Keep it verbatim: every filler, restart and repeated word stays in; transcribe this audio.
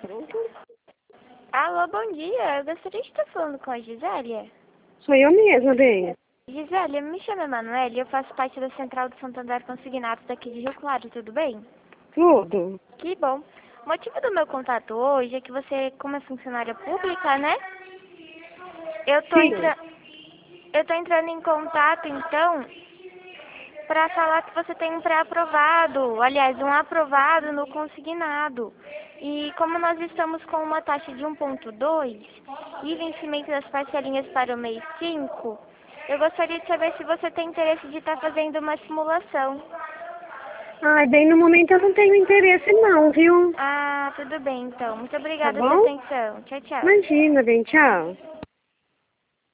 Alô, bom dia. Eu gostaria de estar falando com a Gisélia. Sou eu mesma, bem. Gisélia, me chamo Emanuele e eu faço parte da Central do Santander Consignados daqui de Rio Claro, tudo bem? Tudo. Que bom. O motivo do meu contato hoje é que você, como é funcionária pública, né? Eu tô, Sim. entra... eu tô entrando em contato, então, para falar que você tem um pré-aprovado, aliás, um aprovado no consignado. E como nós estamos com uma taxa de um ponto dois e vencimento das parcelinhas para o mês cinco, eu gostaria de saber se você tem interesse de estar fazendo uma simulação. Ai, bem, no momento eu não tenho interesse não, viu? Ah, tudo bem então. Muito Tá obrigada pela bom? atenção. Tchau, tchau. Imagina, bem, tchau.